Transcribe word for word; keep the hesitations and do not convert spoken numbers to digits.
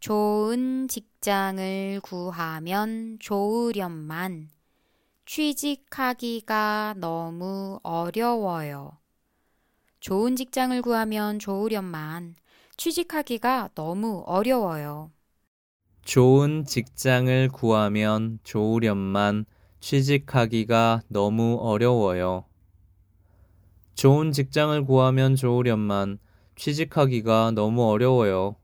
좋은 직장을 구하면 좋으련만 취직하기가 너무 어려워요. 좋은 직장을 구하면 좋으련만 취직하기가 너무 어려워요. 좋은 직장을 구하면 좋으련만 취직하기가 너무 어려워요. 좋은 직장을 구하면 좋으련만 취직하기가 너무 어려워요.